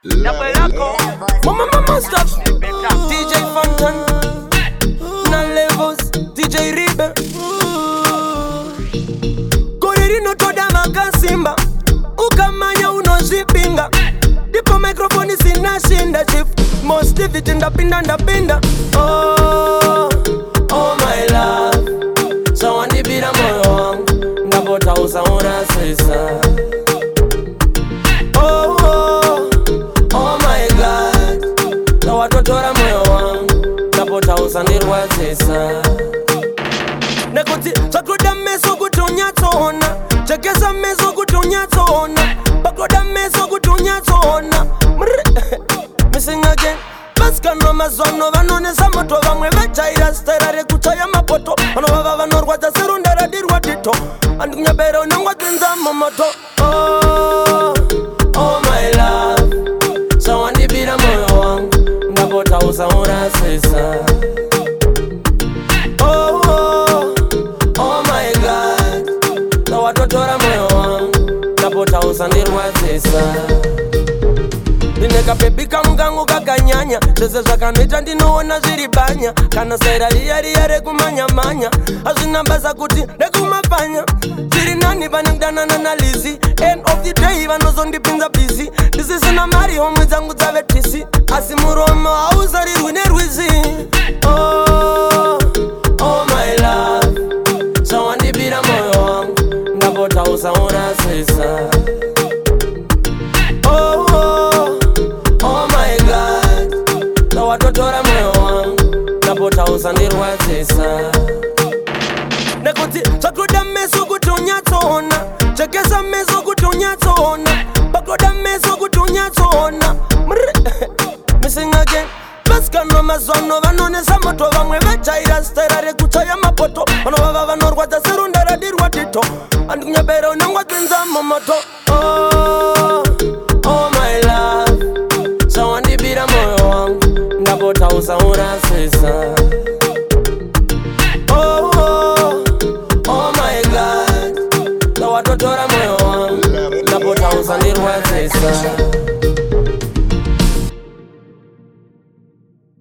Mama stop. DJ Fountain na levels DJ Ribe Koriri no toda makasimba ukamanya unozipinga Dipo microphone sinashinda chief most of it ndapinda Oh my love so wandibira moyo wangu ngapota usaona sisa Oh my God so watotora moyo wangu ngapota usandirwa sisa Nekuti chakoda meso kutunya tona Chekesa meso kutunya tona Pakoda meso kutunya tona Missing again Baskano mazono vanonesa moto Vamwe vachaira sterare kuchaya mapoto Vano vava vanorwadza serundara dirwa dito Andikunyabera unengwadzinza momoto Oh my love So wandibira moyo wangu Ngapota usaura sisa Oh my God So watotora moyo wangu Ngapota usandirwa sisa Ndineka pepika mgangu kakanyanya Zese zvakanita ndinoona zviribanya Kana saira riyare kumanya Azvinambasa kuti nekumapanya Ziri nani vanengdanana na Lizzy End of the day vanozondipinza busy Ndisisina mari homwe dzangu dzave tisi Asi muromo hauzarirwi nerwizi Oh my love So wandibira moyo wangu Ngapota usaona sisa Oh my God So watotora moyo wangu Ngapota usandirwa sisa Nekuti chakoda meso kutunya tona Chekesa meso kutunya tona Pakoda meso kutunya tona Missing again Baskano mazono vanonesa moto Vamwe vachaira sterare kuchaya mapoto Vano vava vanorwadza serundara dirwa dito Andikunyabera unengwadzinza momoto Oh my love So wandibira moyo wangu Ngapota usaura sisa Oh my God So watotora moyo wangu Ngapota usandirwa sisa